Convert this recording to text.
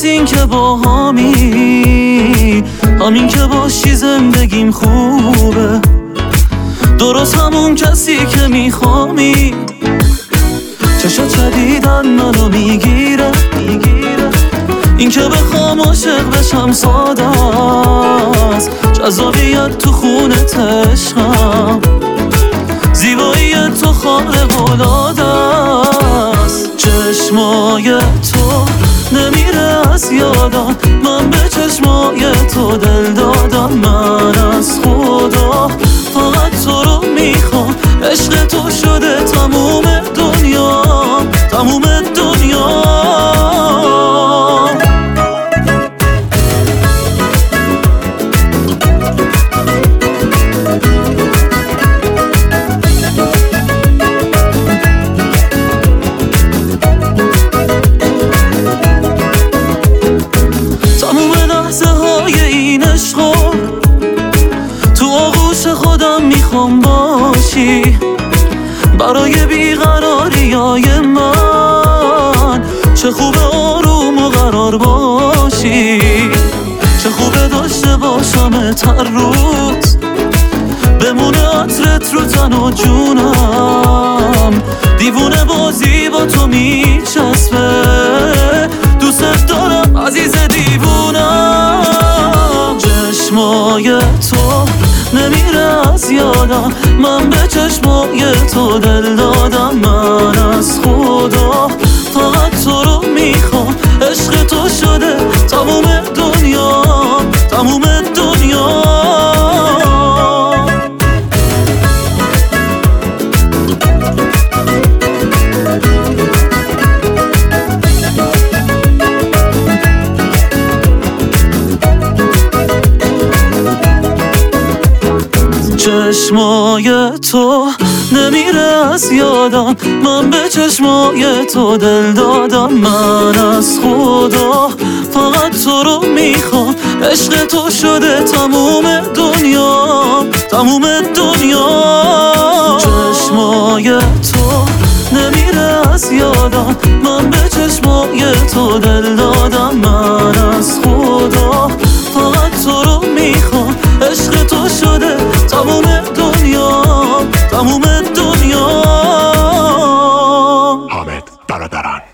این که با همین که باشی زندگیم خوبه، درست همون کسی که میخوامی. چشات شدیدن منو میگیره، این که بخوام عاشق بشم ساده است، جذابیت تو خونت عشقم، زیبایی تو خارق العاده است. چشمای تو نمیره از یادم، من به چشمای تو دل دادم. من از خدا فقط تو رو میخوام، عشق تو شده تموم دنیا، تموم دنیا. میخوام باشی برای بیقراریای من، چه خوبه آروم و قرار باشی، چه خوبه داشته باشمت هر روز، بمونه عطرت رو تن و جونم، دیوونه بازی با تو میچسبه، دوست دارم عزیز دیوونم. چشمای تو نمیره از یادم، من به چشمای تو دل دادم. من از خدا فقط تو رو میخوام، عشق تو شده تموم دنیا، تموم دنیا. چشمای تو نمیره از یادم، من به چشمای تو دل دادم. من از خدا فقط تو رو میخوام، عشق تو شده تموم دنیا، تموم دنیا. چشمای تو نمیره از یادم، من به چشمای تو دل دادم. من از خدا فقط تو رو میخوام، عشق تو شده تموم دنیا، تموم دنیا. حامد برادران.